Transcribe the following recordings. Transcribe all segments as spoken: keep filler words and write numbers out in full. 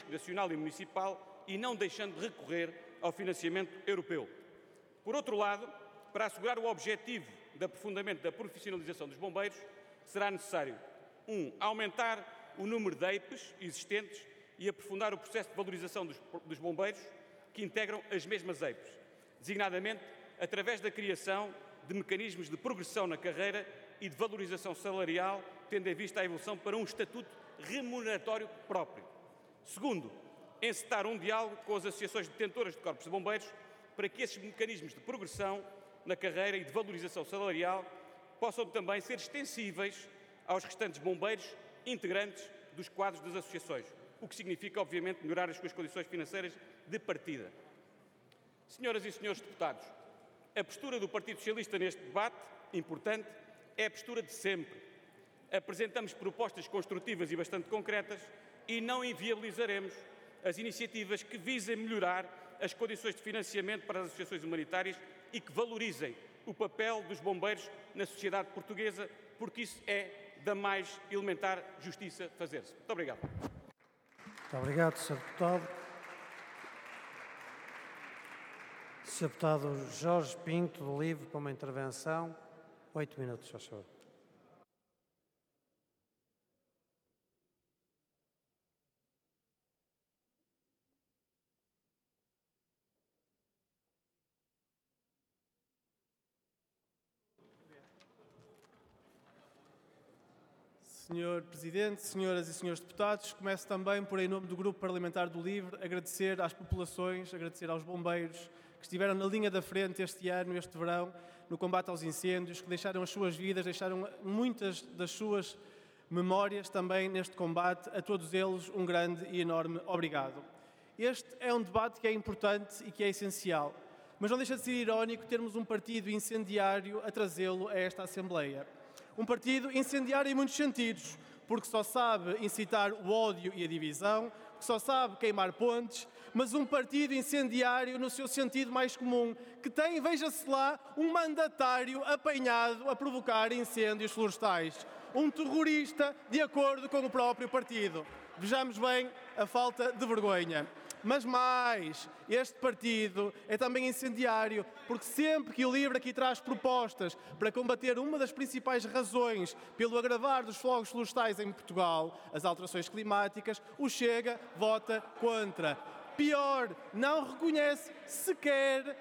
nacional e municipal e não deixando de recorrer ao financiamento europeu. Por outro lado, para assegurar o objetivo de aprofundamento da profissionalização dos bombeiros, será necessário um aumentar o número de E I Ps existentes e aprofundar o processo de valorização dos, dos bombeiros que integram as mesmas E I Ps, designadamente através da criação de mecanismos de progressão na carreira e de valorização salarial, tendo em vista a evolução para um estatuto remuneratório próprio. Segundo, encetar um diálogo com as associações detentoras de corpos de bombeiros para que esses mecanismos de progressão na carreira e de valorização salarial possam também ser extensíveis aos restantes bombeiros integrantes dos quadros das associações, o que significa, obviamente, melhorar as suas condições financeiras de partida. Senhoras e senhores deputados, a postura do Partido Socialista neste debate, importante, é a postura de sempre. Apresentamos propostas construtivas e bastante concretas e não inviabilizaremos as iniciativas que visem melhorar as condições de financiamento para as associações humanitárias e que valorizem o papel dos bombeiros na sociedade portuguesa, porque isso é da mais elementar justiça fazer-se. Muito obrigado. Muito obrigado, senhor Deputado. senhor Deputado Jorge Pinto, do LIVRE, para uma intervenção. Oito minutos, por favor. senhor Presidente, senhoras e senhores deputados, começo também por, em nome do Grupo Parlamentar do LIVRE, agradecer às populações, agradecer aos bombeiros que estiveram na linha da frente este ano, este verão, no combate aos incêndios, que deixaram as suas vidas, deixaram muitas das suas memórias também neste combate. A todos eles um grande e enorme obrigado. Este é um debate que é importante e que é essencial, mas não deixa de ser irónico termos um partido incendiário a trazê-lo a esta Assembleia. Um partido incendiário em muitos sentidos, porque só sabe incitar o ódio e a divisão, que só sabe queimar pontes, mas um partido incendiário no seu sentido mais comum, que tem, veja-se lá, um mandatário apanhado a provocar incêndios florestais. Um terrorista, de acordo com o próprio partido. Vejamos bem a falta de vergonha. Mas mais, este partido é também incendiário, porque sempre que o LIVRE aqui traz propostas para combater uma das principais razões pelo agravar dos fogos florestais em Portugal, as alterações climáticas, o Chega vota contra. Pior, não reconhece sequer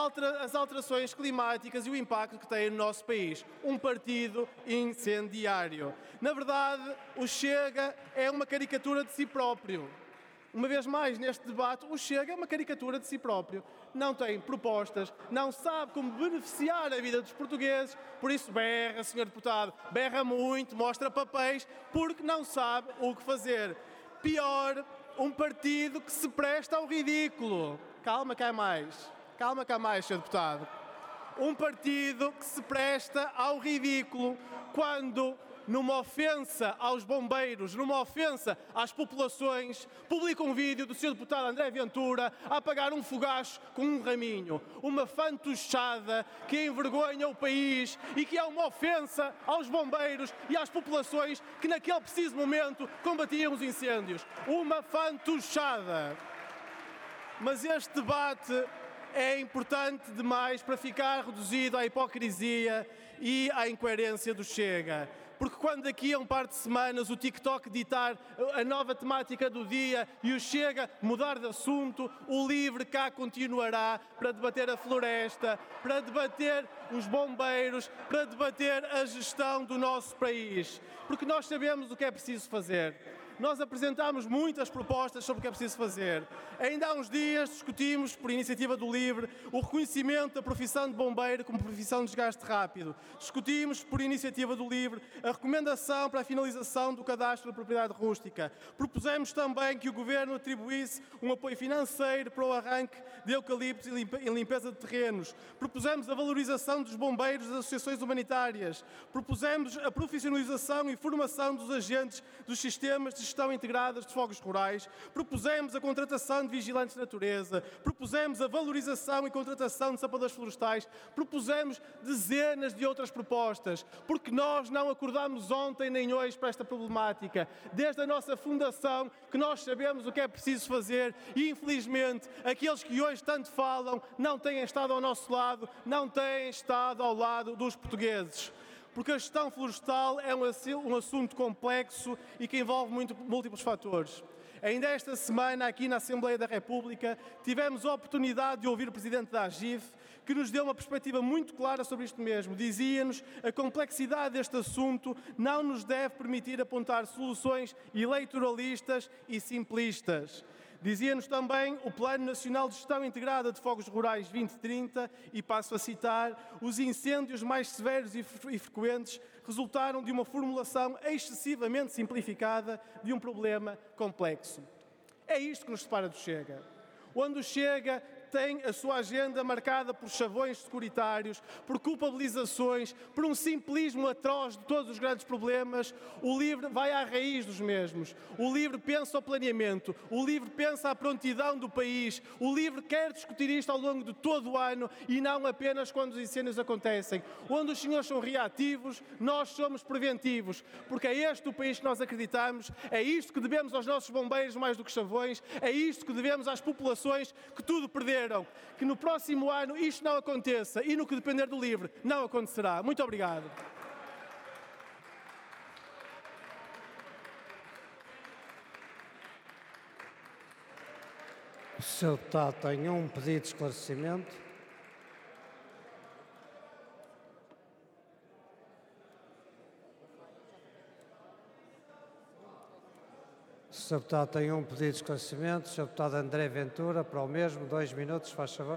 as alterações climáticas e o impacto que têm no nosso país. Um partido incendiário. Na verdade, o Chega é uma caricatura de si próprio. Uma vez mais, neste debate, o Chega é uma caricatura de si próprio. Não tem propostas, não sabe como beneficiar a vida dos portugueses, por isso berra, senhor Deputado, berra muito, mostra papéis, porque não sabe o que fazer. Pior, um partido que se presta ao ridículo. Calma que há mais. Calma que há mais, senhor Deputado. Um partido que se presta ao ridículo quando, numa ofensa aos bombeiros, numa ofensa às populações, publica um vídeo do senhor Deputado André Ventura a apagar um fogacho com um raminho. Uma fantochada que envergonha o país e que é uma ofensa aos bombeiros e às populações que naquele preciso momento combatiam os incêndios. Uma fantochada. Mas este debate é importante demais para ficar reduzido à hipocrisia e à incoerência do Chega. Porque quando daqui a um par de semanas o TikTok ditar a nova temática do dia e o Chega mudar de assunto, o LIVRE cá continuará para debater a floresta, para debater os bombeiros, para debater a gestão do nosso país. Porque nós sabemos o que é preciso fazer. Nós apresentámos muitas propostas sobre o que é preciso fazer. Ainda há uns dias discutimos, por iniciativa do LIVRE, o reconhecimento da profissão de bombeiro como profissão de desgaste rápido. Discutimos, por iniciativa do LIVRE, a recomendação para a finalização do cadastro da propriedade rústica. Propusemos também que o Governo atribuísse um apoio financeiro para o arranque de eucaliptos e limpeza de terrenos. Propusemos a valorização dos bombeiros das associações humanitárias. Propusemos a profissionalização e formação dos agentes dos sistemas de gestão integradas de fogos rurais, propusemos a contratação de vigilantes de natureza, propusemos a valorização e contratação de sapadores florestais, propusemos dezenas de outras propostas, porque nós não acordámos ontem nem hoje para esta problemática. Desde a nossa fundação que nós sabemos o que é preciso fazer e, infelizmente, aqueles que hoje tanto falam não têm estado ao nosso lado, não têm estado ao lado dos portugueses. Porque a gestão florestal é um assunto complexo e que envolve muito, múltiplos fatores. Ainda esta semana, aqui na Assembleia da República, tivemos a oportunidade de ouvir o Presidente da AGIF, que nos deu uma perspectiva muito clara sobre isto mesmo. Dizia-nos que a complexidade deste assunto não nos deve permitir apontar soluções eleitoralistas e simplistas. Dizia-nos também o Plano Nacional de Gestão Integrada de Fogos Rurais vinte trinta, e passo a citar, os incêndios mais severos e frequentes resultaram de uma formulação excessivamente simplificada de um problema complexo. É isto que nos separa do Chega. Onde o Chega tem a sua agenda marcada por chavões securitários, por culpabilizações, por um simplismo atroz de todos os grandes problemas, o LIVRE vai à raiz dos mesmos. O LIVRE pensa o planeamento, o LIVRE pensa a prontidão do país, o LIVRE quer discutir isto ao longo de todo o ano e não apenas quando os incêndios acontecem. Onde os senhores são reativos, nós somos preventivos, porque é este o país que nós acreditamos, é isto que devemos aos nossos bombeiros mais do que chavões, é isto que devemos às populações que tudo perderam. Que no próximo ano isto não aconteça e no que depender do LIVRE não acontecerá. Muito obrigado. O senhor deputado tem um pedido de esclarecimento. O senhor deputado tem um pedido de esclarecimento. O senhor deputado André Ventura, para o mesmo, dois minutos, faz favor.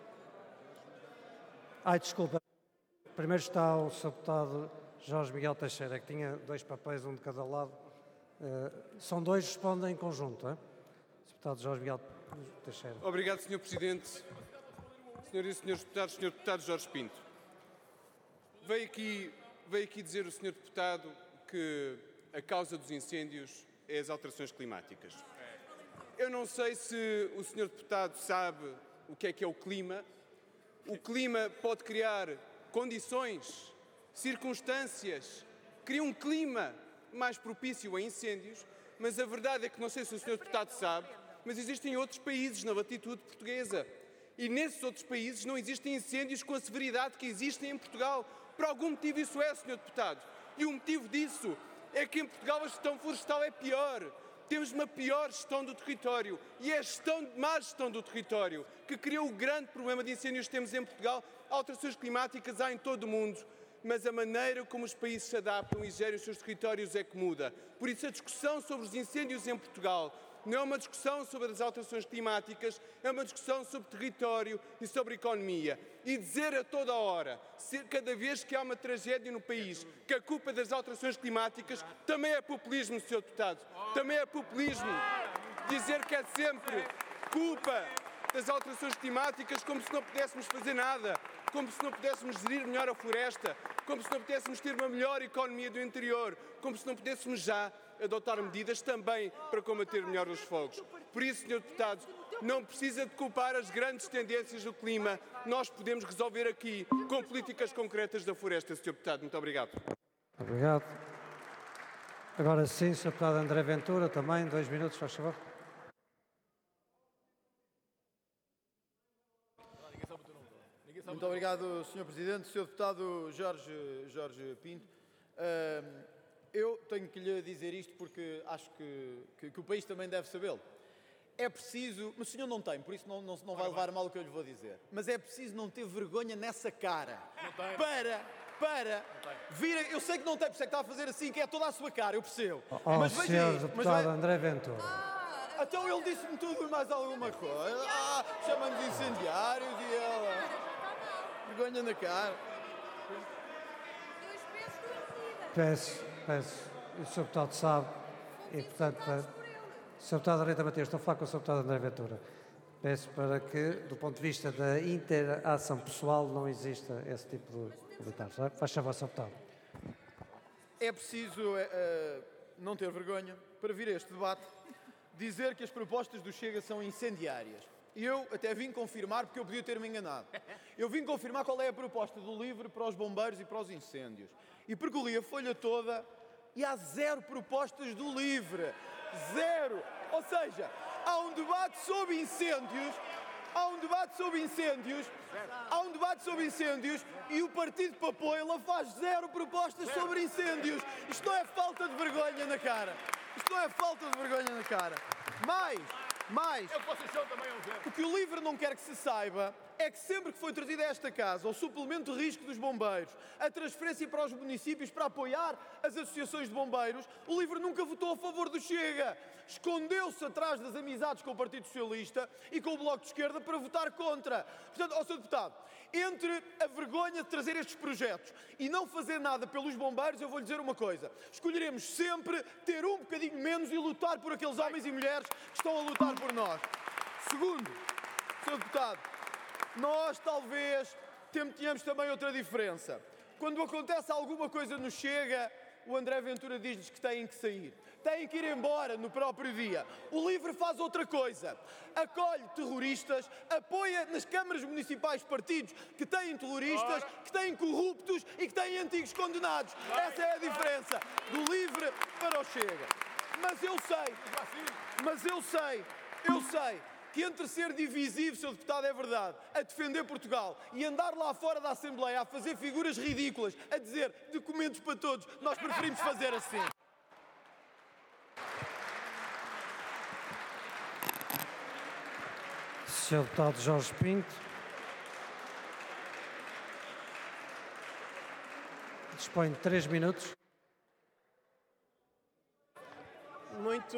Ai, desculpa. Primeiro está o senhor deputado Jorge Miguel Teixeira, que tinha dois papéis, um de cada lado. Uh, são dois, respondem em conjunto, é? O senhor deputado Jorge Miguel Teixeira. Obrigado, senhor Presidente. Senhoras e senhores deputados, senhor Deputado Jorge Pinto. Veio aqui, veio aqui dizer o senhor Deputado que a causa dos incêndios é as alterações climáticas. Eu não sei se o senhor Deputado sabe o que é que é o clima. O clima pode criar condições, circunstâncias, cria um clima mais propício a incêndios, mas a verdade é que não sei se o senhor Deputado sabe, mas existem outros países na latitude portuguesa e nesses outros países não existem incêndios com a severidade que existem em Portugal. Por algum motivo isso é, senhor Deputado, e o motivo disso é que em Portugal a gestão florestal é pior. Temos uma pior gestão do território e é a gestão, má gestão do território que criou o grande problema de incêndios que temos em Portugal. Alterações climáticas há em todo o mundo, mas a maneira como os países se adaptam e gerem os seus territórios é que muda. Por isso a discussão sobre os incêndios em Portugal não é uma discussão sobre as alterações climáticas, é uma discussão sobre território e sobre economia. E dizer a toda hora, cada vez que há uma tragédia no país, que a culpa é das alterações climáticas, também é populismo, senhor Deputado. Também é populismo. Dizer que é sempre culpa das alterações climáticas como se não pudéssemos fazer nada, como se não pudéssemos gerir melhor a floresta, como se não pudéssemos ter uma melhor economia do interior, como se não pudéssemos já adotar medidas também para combater melhor os fogos. Por isso, senhor Deputado, não precisa de culpar as grandes tendências do clima. Nós podemos resolver aqui com políticas concretas da floresta, senhor Deputado. Muito obrigado. Obrigado. Agora sim, senhor Deputado André Ventura, também, dois minutos, faz favor. Muito obrigado, senhor Presidente. senhor Deputado Jorge, Jorge Pinto, uh, eu tenho que lhe dizer isto porque acho que, que, que o país também deve sabê-lo. É preciso, mas o senhor não tem, por isso não, não, não vai levar mal o que eu lhe vou dizer, mas é preciso não ter vergonha nessa cara para, para vir, eu sei que não tem, por isso é que está a fazer assim, que é toda a sua cara, eu percebo. Oh, mas veja senhor Deputado mas vai... André Ventura. Ah, então ele disse-me tudo e mais alguma coisa. Ah, chama-me de incendiários e ela... Vergonha na cara. Peço, peço. O senhor Deputado sabe, e portanto, o senhor Deputado Rita Mateus, estou a falar com o senhor Deputado André Ventura. Peço para que, do ponto de vista da interação pessoal, não exista esse tipo de comentários. Faz favor, senhor Deputado. É preciso, uh, não ter vergonha, para vir a este debate, dizer que as propostas do Chega são incendiárias. E eu até vim confirmar, porque eu podia ter-me enganado. Eu vim confirmar qual é a proposta do LIVRE para os bombeiros e para os incêndios. E percorri a folha toda e há zero propostas do LIVRE. Zero! Ou seja, há um debate sobre incêndios, há um debate sobre incêndios, há um debate sobre incêndios e o Partido Papoila faz zero propostas sobre incêndios. Isto não é falta de vergonha na cara. Isto não é falta de vergonha na cara. Mais, mais, o que o LIVRE não quer que se saiba é que sempre que foi trazido a esta casa o suplemento de risco dos bombeiros, a transferência para os municípios para apoiar as associações de bombeiros, o LIVRE nunca votou a favor do Chega. Escondeu-se atrás das amizades com o Partido Socialista e com o Bloco de Esquerda para votar contra. Portanto, ó senhor Deputado, entre a vergonha de trazer estes projetos e não fazer nada pelos bombeiros, eu vou-lhe dizer uma coisa. Escolheremos sempre ter um bocadinho menos e lutar por aqueles homens e mulheres que estão a lutar por nós. Segundo, senhor Deputado, nós talvez tenhamos também outra diferença. Quando acontece alguma coisa no Chega, o André Ventura diz-lhes que têm que sair. Têm que ir embora no próprio dia. O LIVRE faz outra coisa. Acolhe terroristas, apoia nas câmaras municipais partidos que têm terroristas, que têm corruptos e que têm antigos condenados. Essa é a diferença do LIVRE para o Chega. Mas eu sei, mas eu sei, eu sei que entre ser divisivo, senhor Deputado, é verdade, a defender Portugal e andar lá fora da Assembleia a fazer figuras ridículas, a dizer documentos para todos, nós preferimos fazer assim. senhor Deputado Jorge Pinto. Dispõe de três minutos. Muito...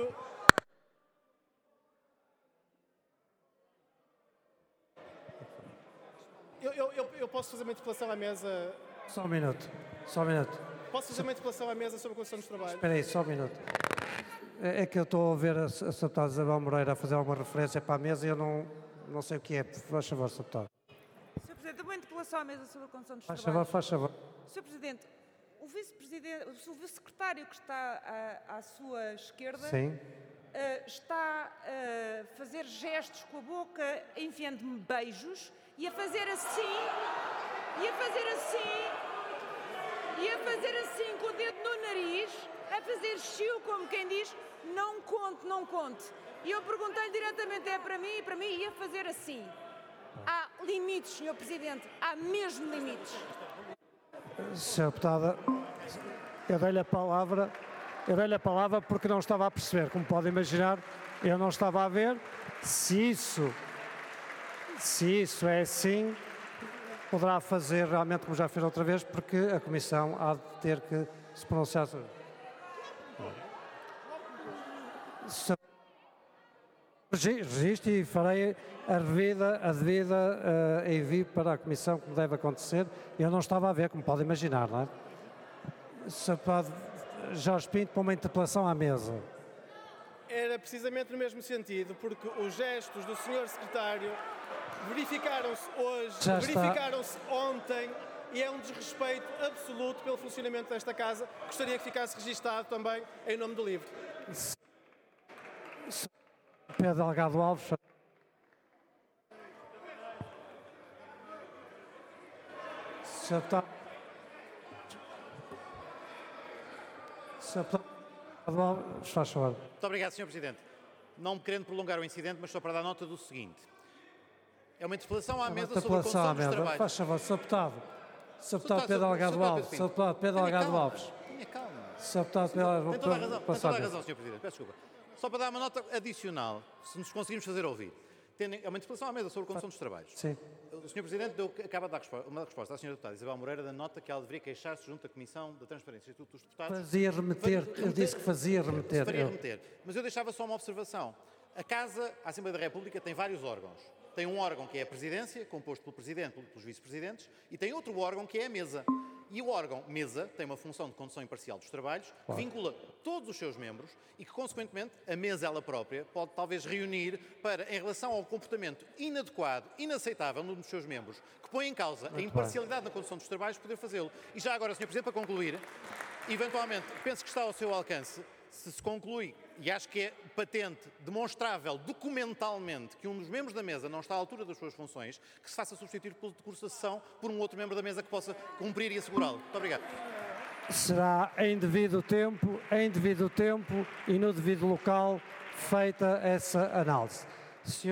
Eu, eu, eu, eu posso fazer uma interpelação à mesa... Só um minuto. Só um minuto. Posso fazer uma interpelação à mesa sobre a condição dos trabalhos? Espera aí, só um minuto. É, é que eu estou a ver a, a senhora Deputada Isabel Moreira a fazer alguma referência para a mesa e eu não, não sei o que é. Faz favor, senhor Deputado. senhor Presidente, uma interpelação à mesa sobre a condição dos Faz trabalhos. favor, faz favor. senhor Presidente, o Vice-Presidente, o Vice-Secretário que está à, à sua esquerda Sim. uh, está a fazer gestos com a boca, enviando-me beijos e a fazer assim, e a fazer assim, e a fazer assim com o dedo no nariz, a fazer chiu, como quem diz, não conte, não conte. E eu perguntei-lhe diretamente, é para mim, e para mim ia fazer assim. Há limites, senhor Presidente, há mesmo limites. senhora Deputada, eu dei-lhe a palavra, eu dei-lhe a palavra porque não estava a perceber. Como pode imaginar, eu não estava a ver. Se isso, se isso é assim, poderá fazer realmente como já fez outra vez, porque a Comissão há de ter que se pronunciar sobre. Se... Registro e farei a devida, a devida uh, envio para a Comissão, como deve acontecer. Eu não estava a ver, como pode imaginar, não é? senhor Deputado Jorge Pinto, para uma interpelação à mesa. Era precisamente no mesmo sentido, porque os gestos do senhor Secretário verificaram-se hoje, Já verificaram-se ontem e é um desrespeito absoluto pelo funcionamento desta Casa. Gostaria que ficasse registado também em nome do LIVRE. Pedro Delgado Alves. senhor Deputado. senhor Deputado Alves, faz favor. Muito obrigado, senhor Presidente. Não me querendo prolongar o incidente, mas só para dar nota do seguinte. É uma interpelação à mesa sobre a condição dos trabalhos. Faz favor, senhor Deputado. senhor Deputado Pedro Delgado Alves. senhor Deputado Pedro Delgado Alves. Tenha calma. senhor Deputado Pedro Delgado Alves. Tem toda a razão, tem toda a razão, senhor Presidente. Peço desculpa. Só para dar uma nota adicional, se nos conseguimos fazer ouvir. É uma interpelação à mesa sobre a condição dos trabalhos. Sim. O senhor Presidente deu, acaba de dar resposta, uma resposta à senhora Deputada Isabel Moreira, da nota que ela deveria queixar-se junto à Comissão da Transparência e Estatuto dos Deputados. Fazia remeter, eu disse que fazia remeter. Faria remeter. Mas eu deixava só uma observação. A Casa, a Assembleia da República, tem vários órgãos. Tem um órgão que é a Presidência, composto pelo Presidente e pelos Vice-Presidentes, e tem outro órgão que é a Mesa. E o órgão Mesa tem uma função de condução imparcial dos trabalhos, que claro. vincula todos os seus membros e que, consequentemente, a Mesa ela própria pode talvez reunir para, em relação ao comportamento inadequado, inaceitável num dos seus membros, que põe em causa Muito a imparcialidade bem. na condução dos trabalhos, poder fazê-lo. E já agora, senhor Presidente, para concluir, eventualmente, penso que está ao seu alcance, se se conclui, e acho que é patente, demonstrável, documentalmente, que um dos membros da mesa não está à altura das suas funções, que se faça substituir pelo decurso da sessão por um outro membro da mesa que possa cumprir e assegurá-lo. Muito obrigado. Será em devido tempo, em devido tempo e no devido local feita essa análise. Senhor